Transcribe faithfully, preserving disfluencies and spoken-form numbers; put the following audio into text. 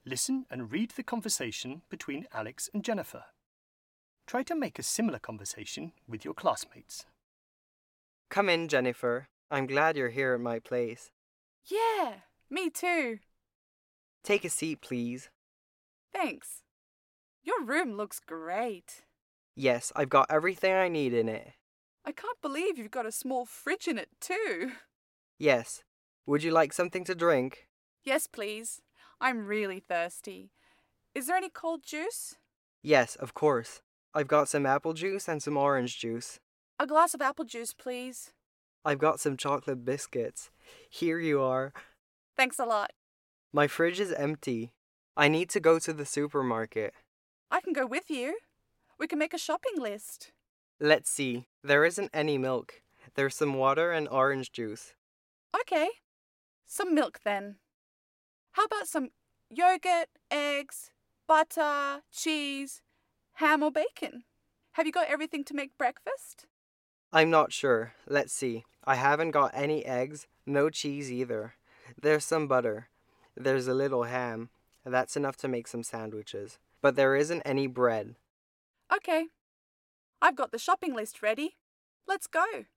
Listen and read the conversation between Alex and Jennifer. Try to make a similar conversation with your classmates. Come in, Jennifer. I'm glad you're here at my place. Yeah, me too. Take a seat, please. Thanks. Your room looks great. Yes, I've got everything I need in it. I can't believe you've got a small fridge in it too. Yes. Would you like something to drink? Yes, please. I'm really thirsty. Is there any cold juice? Yes, of course. I've got some apple juice and some orange juice. A glass of apple juice, please. I've got some chocolate biscuits. Here you are. Thanks a lot. My fridge is empty. I need to go to the supermarket. I can go with you. We can make a shopping list. Let's see. There isn't any milk. There's some water and orange juice. Okay. Some milk then. How about some yogurt, eggs, butter, cheese, ham or bacon? Have you got everything to make breakfast? I'm not sure. Let's see. I haven't got any eggs, no cheese either. There's some butter. There's a little ham. That's enough to make some sandwiches. But there isn't any bread. Okay. I've got the shopping list ready. Let's go.